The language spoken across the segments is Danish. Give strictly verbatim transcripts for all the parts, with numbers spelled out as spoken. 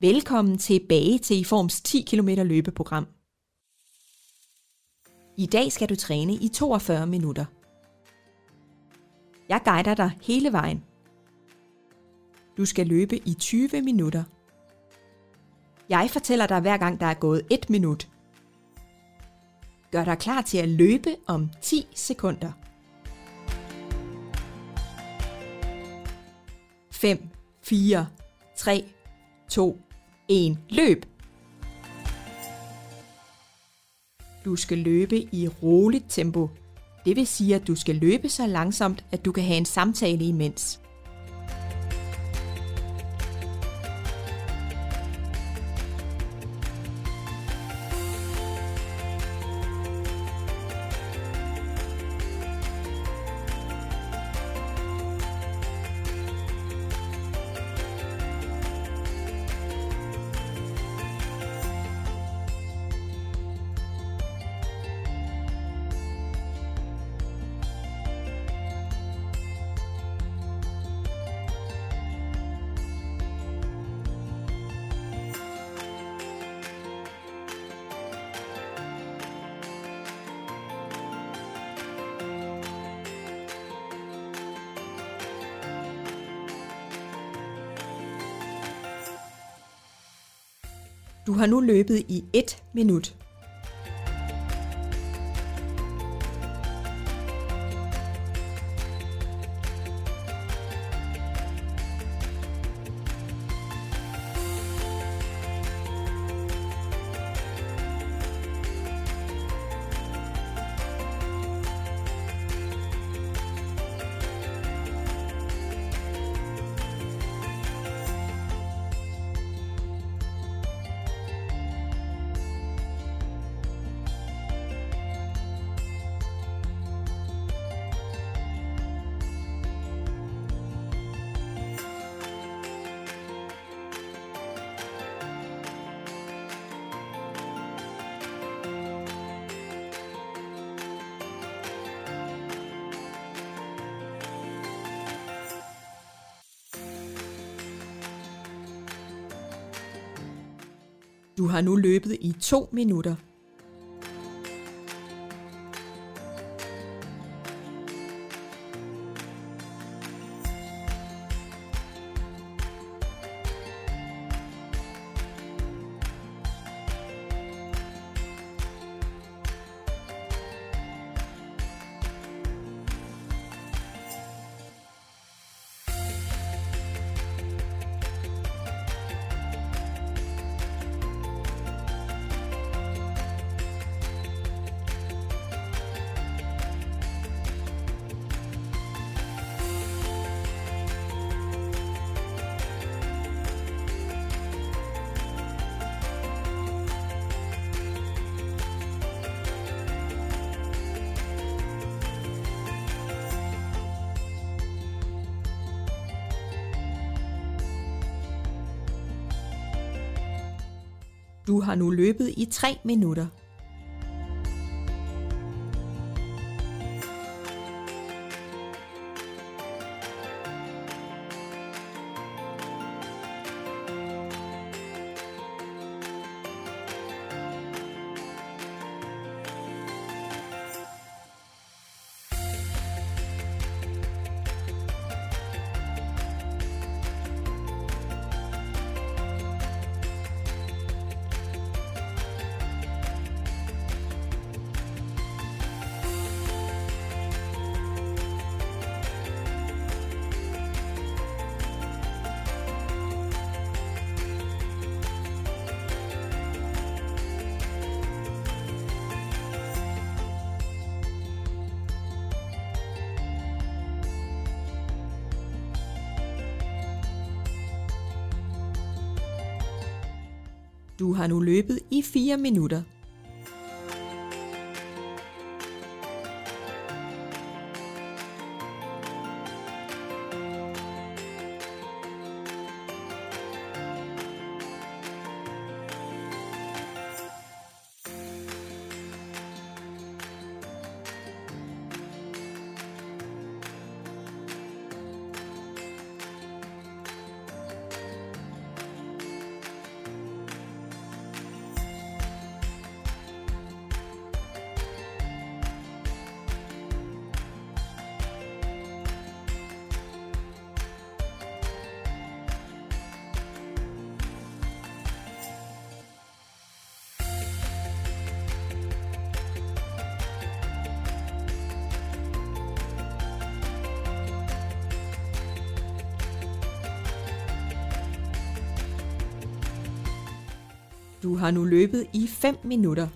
Velkommen tilbage til iForms ti kilometer løbeprogram. I dag skal du træne i toogfyrre minutter. Jeg guider dig hele vejen. Du skal løbe i tyve minutter. Jeg fortæller dig hver gang der er gået et minut. Gør dig klar til at løbe om ti sekunder. fem, fire, tre, to, et. Løb! Du skal løbe i roligt tempo. Det vil sige, at du skal løbe så langsomt, at du kan have en samtale imens. Du har nu løbet i et minut. Du har nu løbet i to minutter. Du har nu løbet i tre minutter. Du har nu løbet i fire minutter. Du har nu løbet i fem minutter.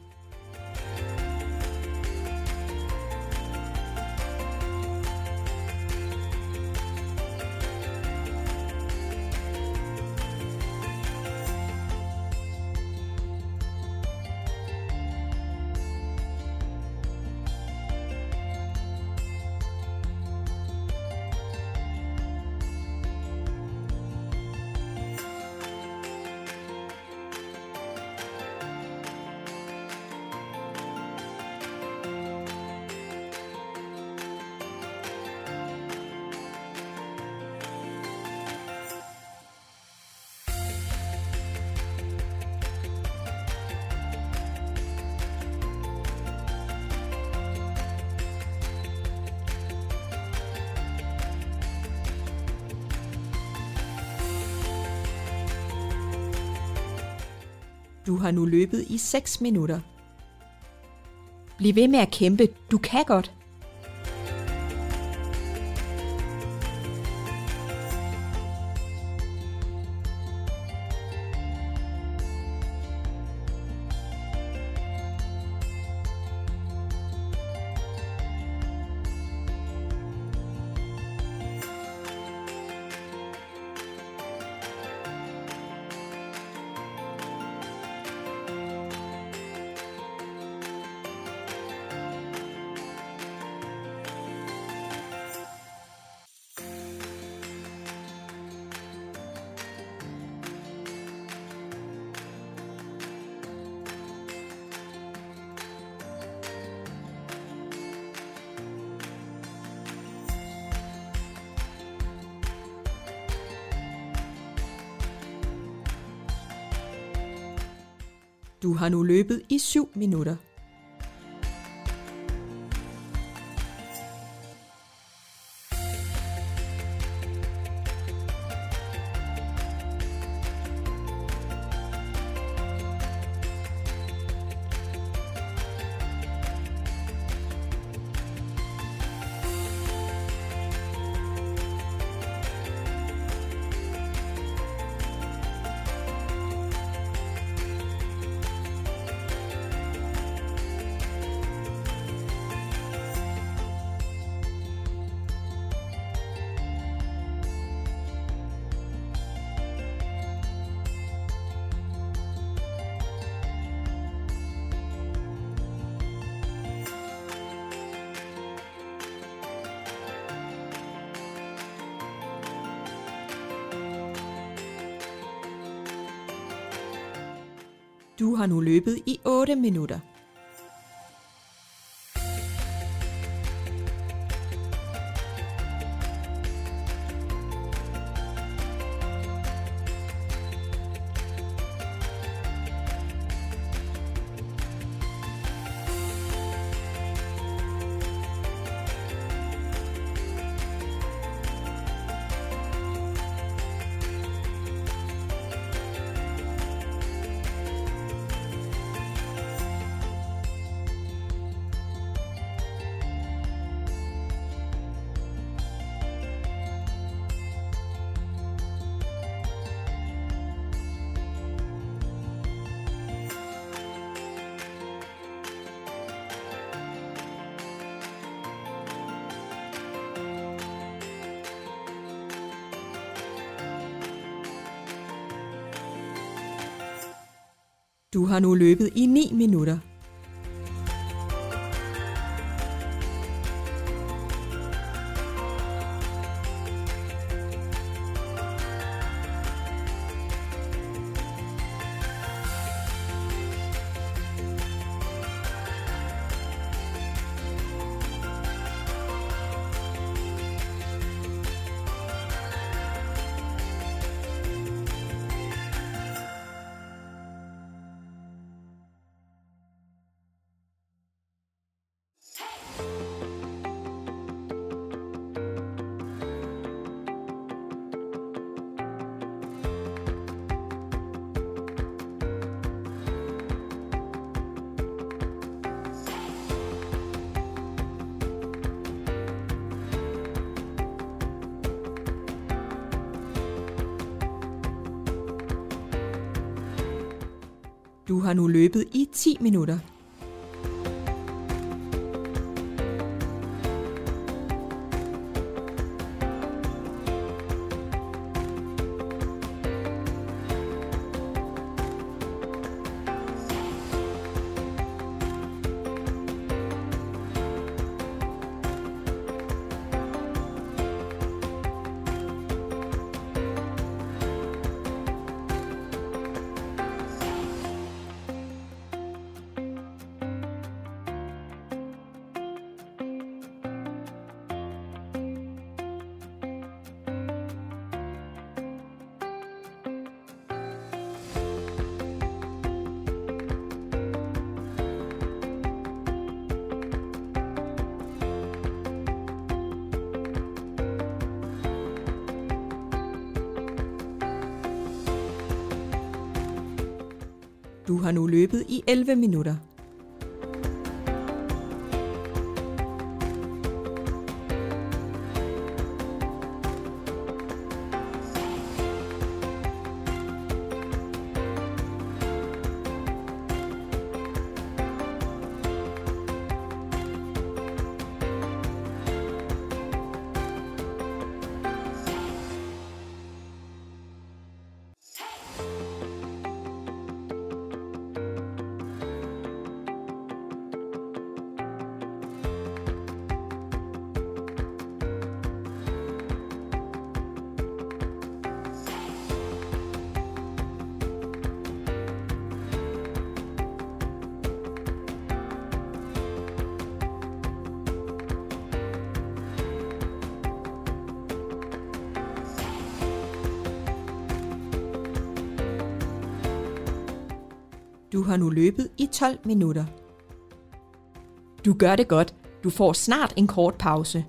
Du har nu løbet i seks minutter. Bliv ved med at kæmpe. Du kan godt. Du har nu løbet i syv minutter. Du har nu løbet i otte minutter. Du har nu løbet i ni minutter. Du har nu løbet i ti minutter. Du har nu løbet i elleve minutter. Du har nu løbet i tolv minutter. Du gør det godt. Du får snart en kort pause.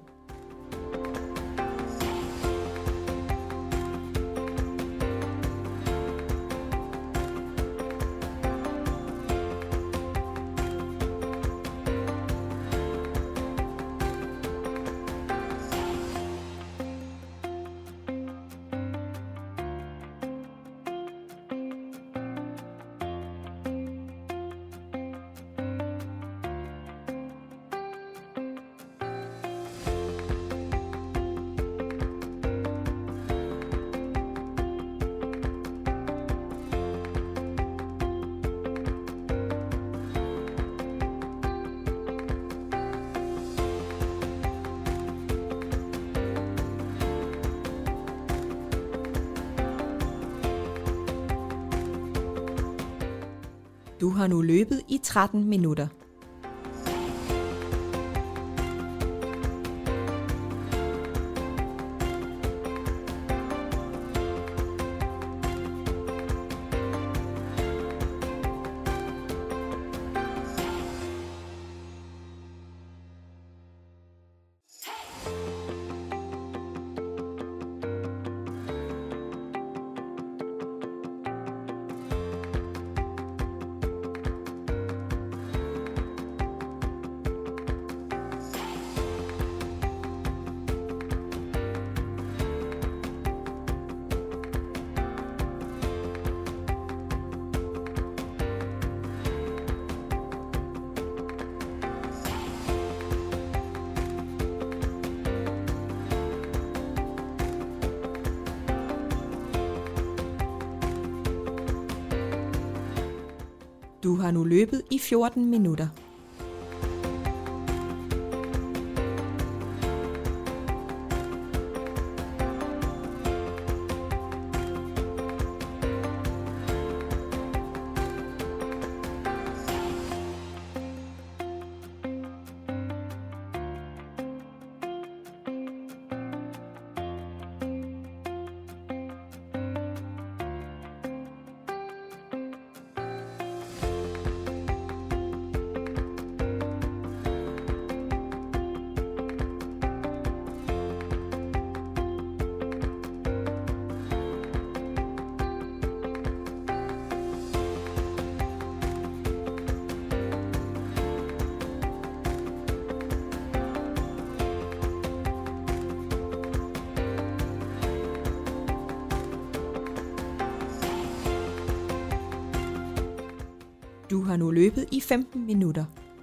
Du har nu løbet i tretten minutter. Du har nu løbet i fjorten minutter. Du har nu løbet i femten minutter.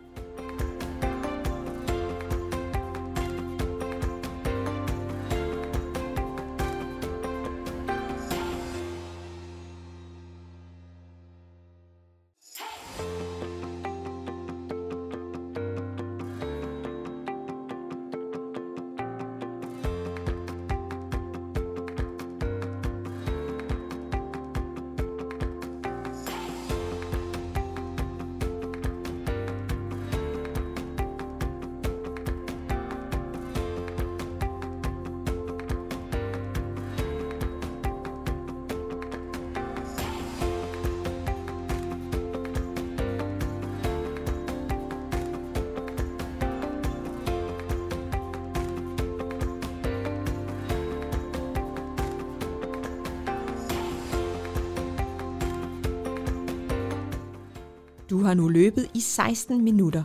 Du har nu løbet i seksten minutter.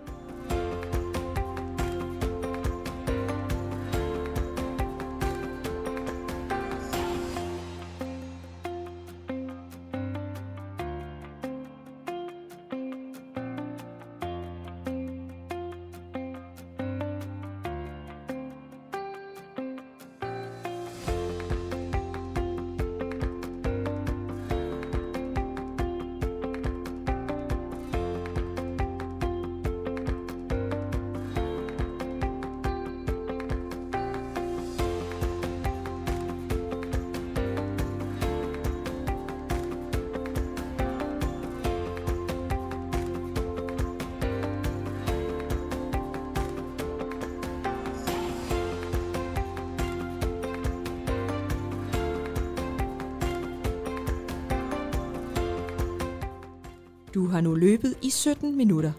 Du har nu løbet i sytten minutter.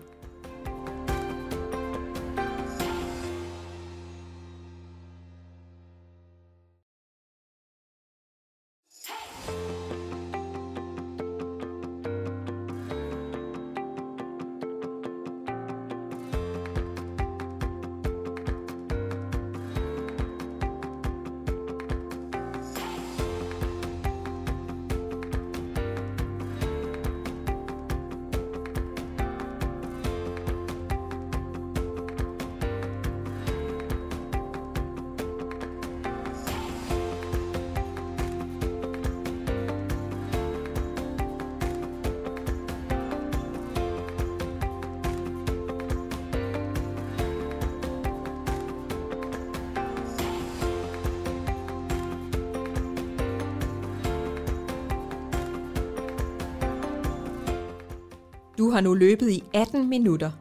Du har nu løbet i atten minutter.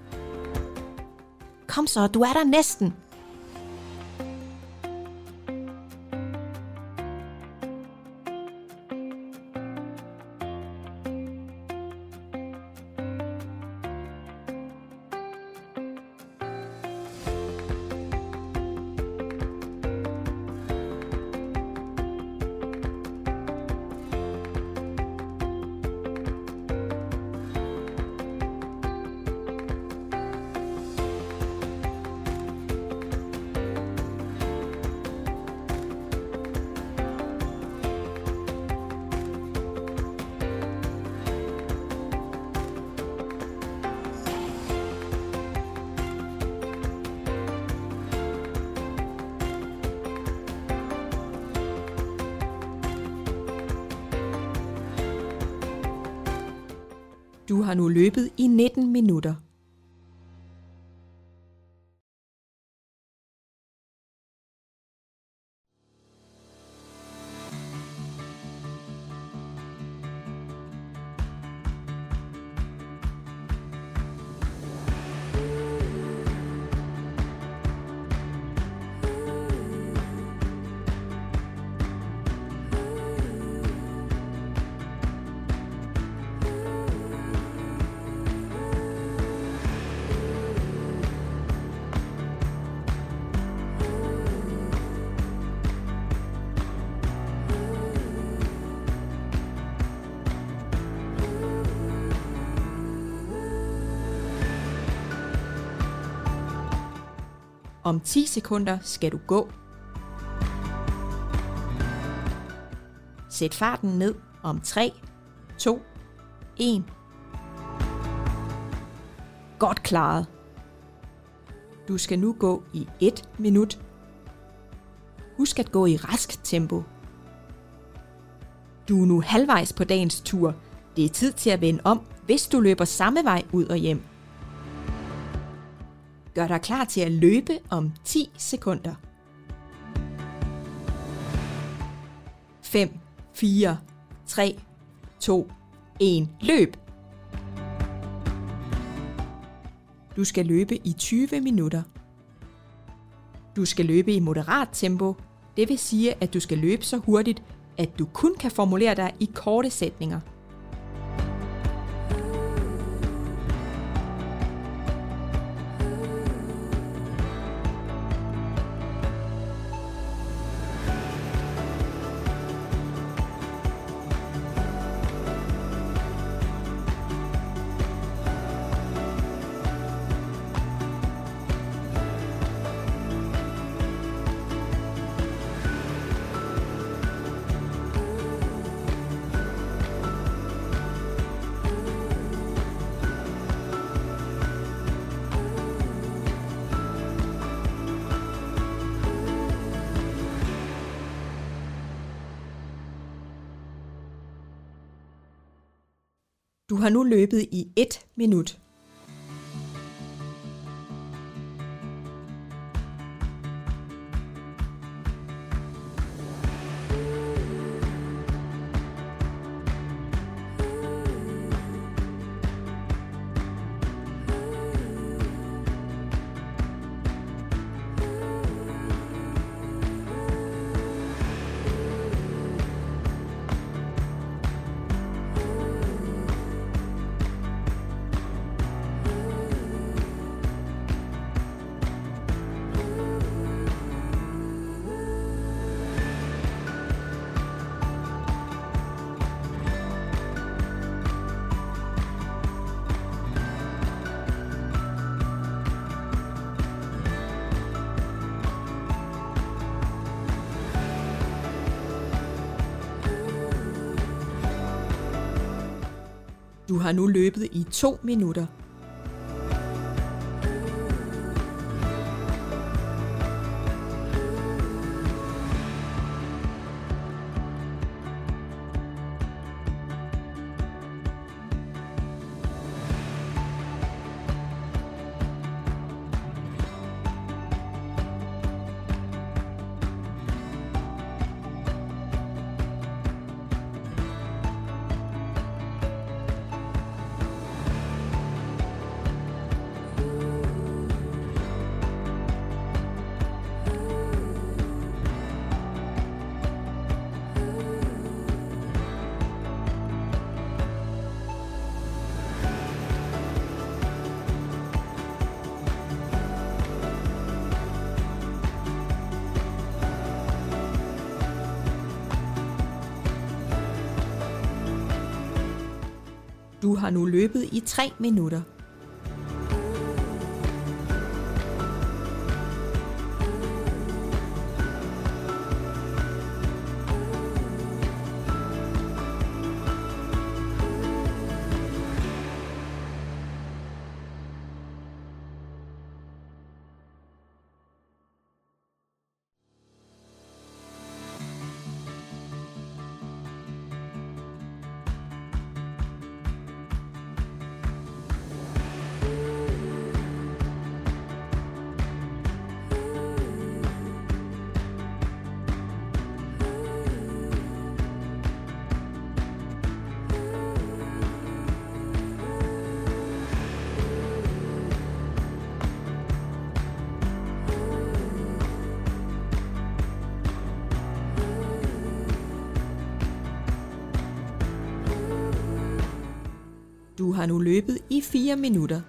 Kom så, du er der næsten. Du har nu løbet i nitten minutter. Om ti sekunder skal du gå. Sæt farten ned om tre, to, et. Godt klaret. Du skal nu gå i et minut. Husk at gå i rask tempo. Du er nu halvvejs på dagens tur. Det er tid til at vende om, hvis du løber samme vej ud og hjem. Gør dig klar til at løbe om ti sekunder. fem, fire, tre, to, et. Løb! Du skal løbe i tyve minutter. Du skal løbe i moderat tempo. Det vil sige, at du skal løbe så hurtigt, at du kun kan formulere dig i korte sætninger. Du har nu løbet i et minut. Du har nu løbet i to minutter. Du har nu løbet i tre minutter. Du har nu løbet i fire minutter.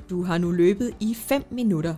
Du har nu løbet i fem minutter.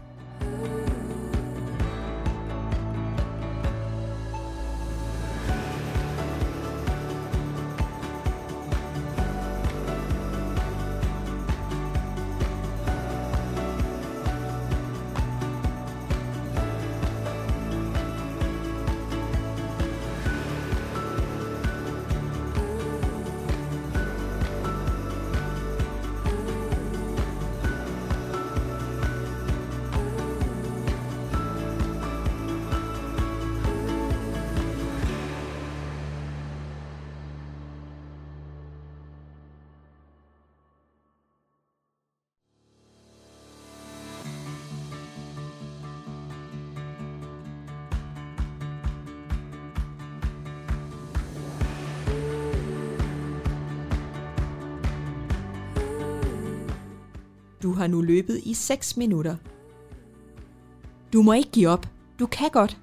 Du har nu løbet i seks minutter. Du må ikke give op. Du kan godt.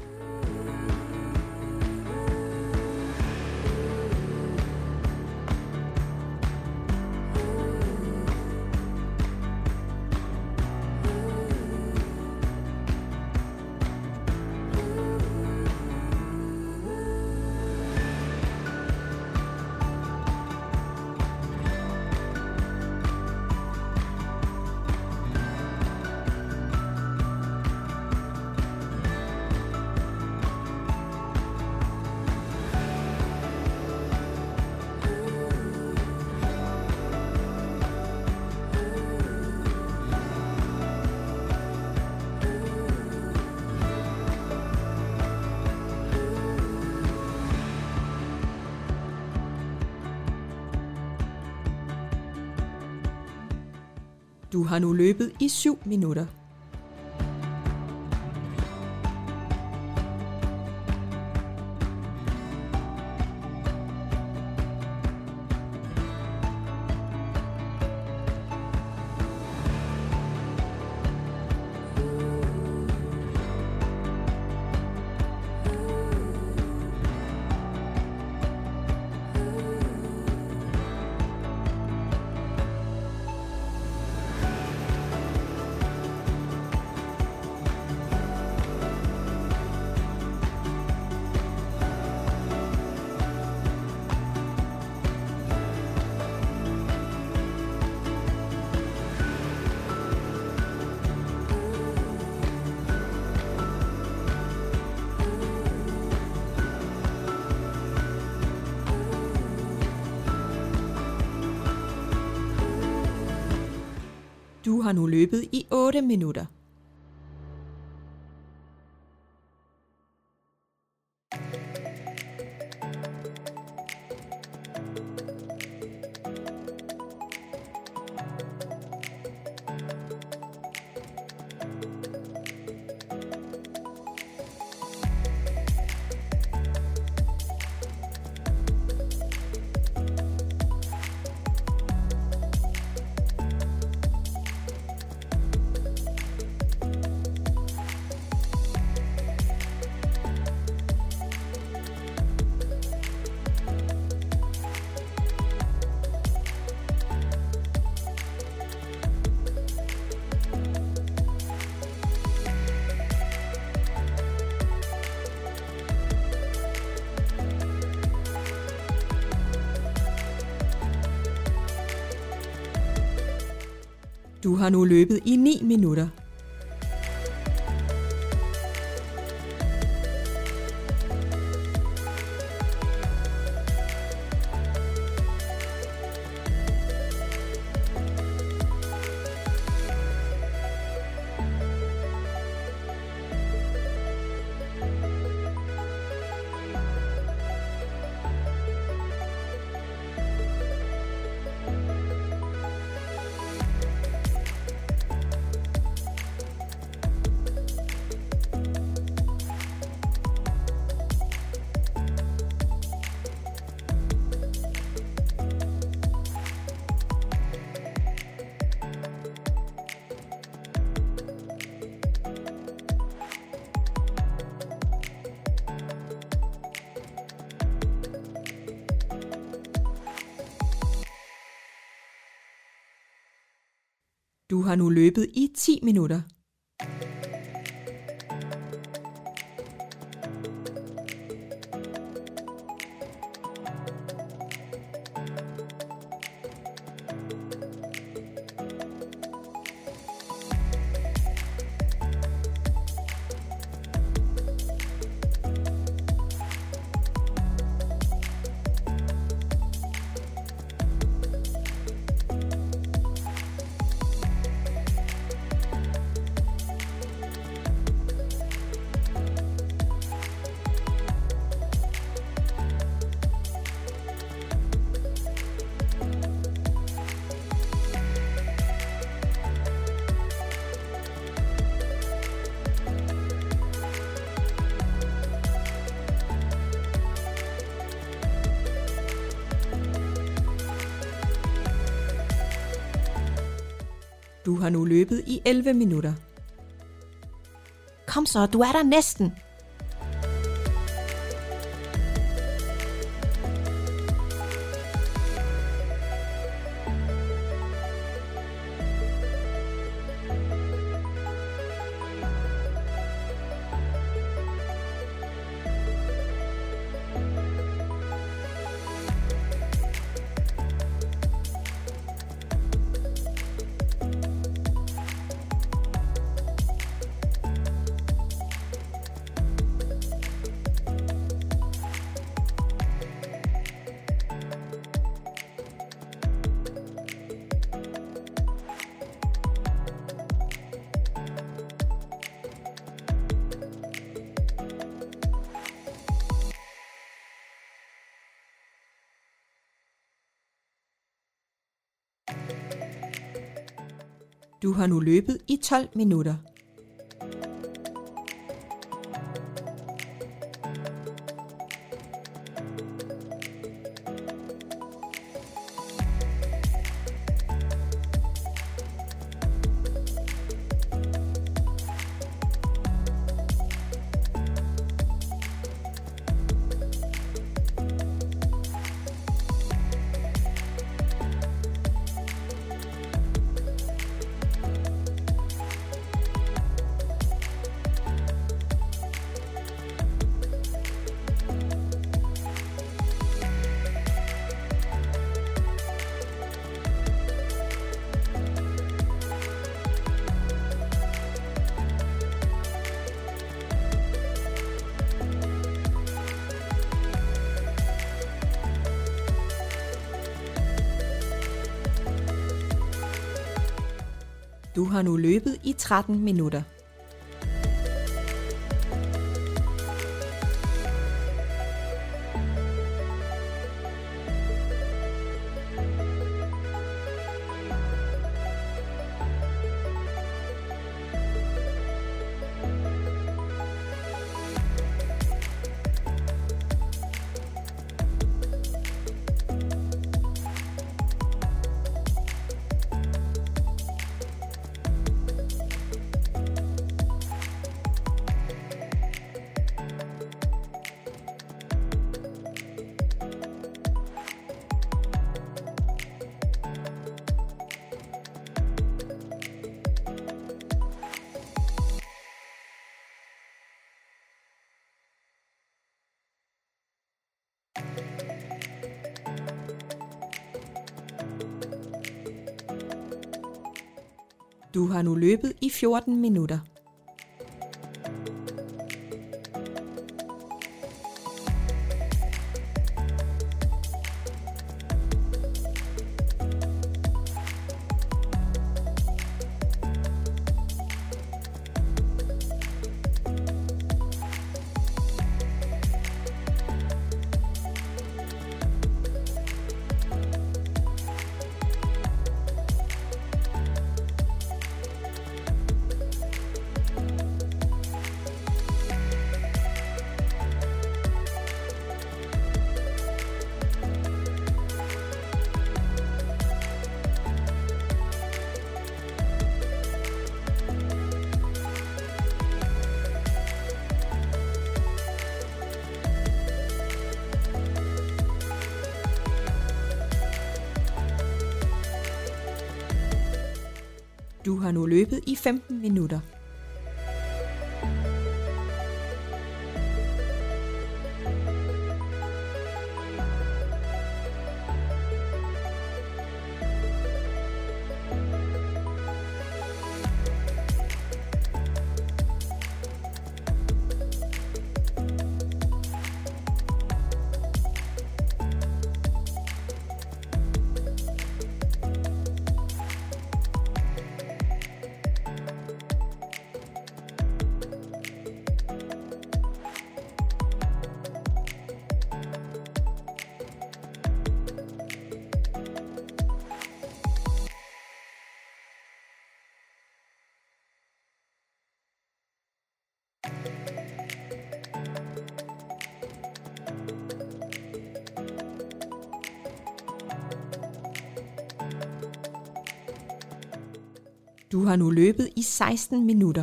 Du har nu løbet i syv minutter. Du har nu løbet i otte minutter. Du har nu løbet i ni minutter. Du har nu løbet i ti minutter. Du har nu løbet i elleve minutter. Kom så, du er der næsten. Du har nu løbet i tolv minutter. Du har nu løbet i tretten minutter. Du har nu løbet i fjorten minutter. Du har nu løbet i femten minutter. Du har nu løbet i seksten minutter.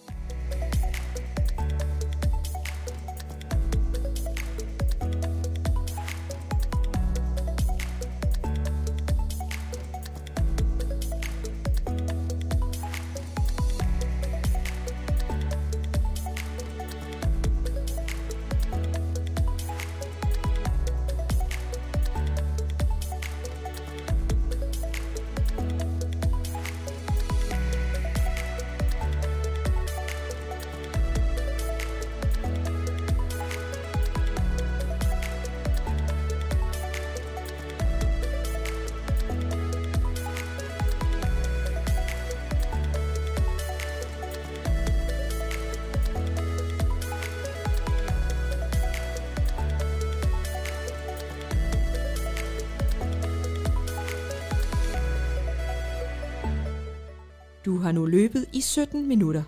Du har nu løbet i sytten minutter.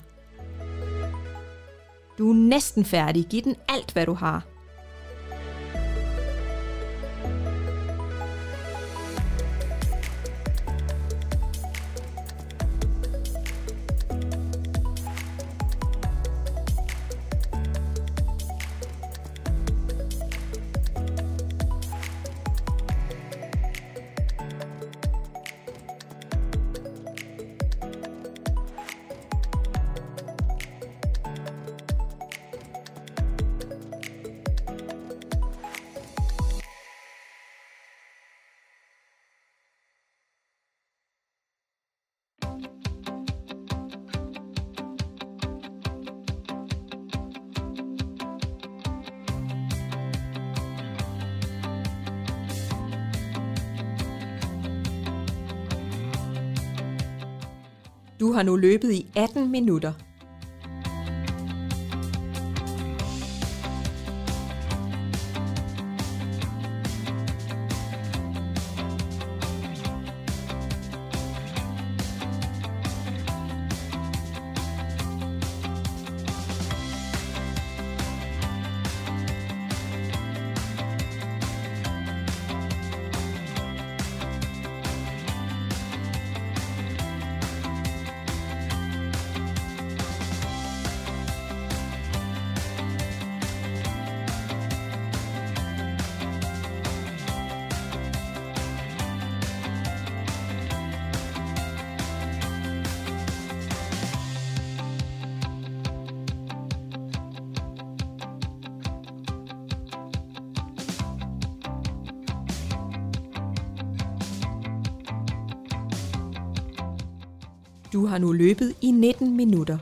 Du er næsten færdig. Giv den alt, hvad du har. Du har nu løbet i atten minutter. Du har nu løbet i nitten minutter.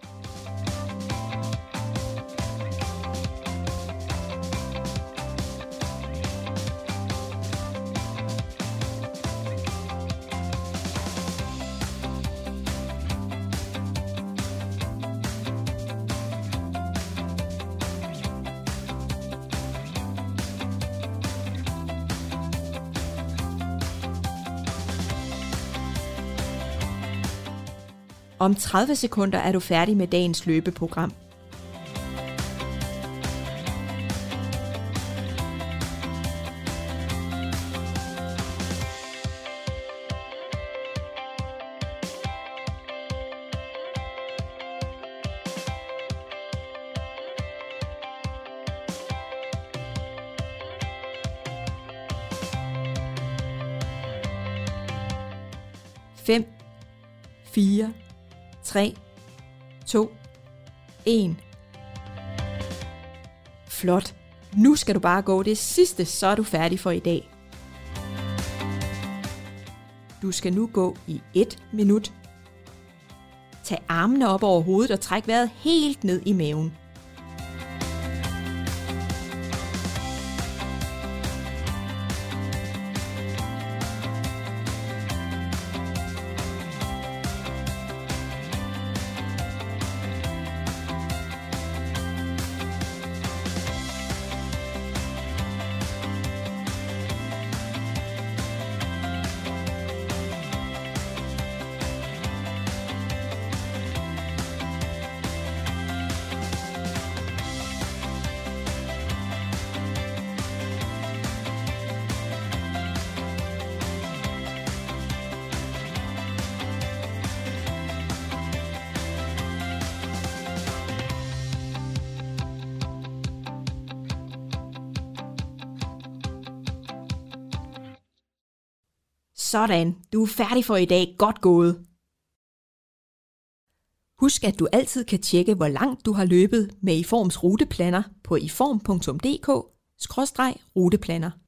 Om tredive sekunder er du færdig med dagens løbeprogram. fem, fire, tre, to, et. Flot. Nu skal du bare gå det sidste, så er du færdig for i dag. Du skal nu gå i et minut. Tag armene op over hovedet og træk vejret helt ned i maven. Sådan, du er færdig for i dag. Godt gået. Husk, at du altid kan tjekke, hvor langt du har løbet med iForms ruteplaner på iform punktum d k skråstreg ruteplaner.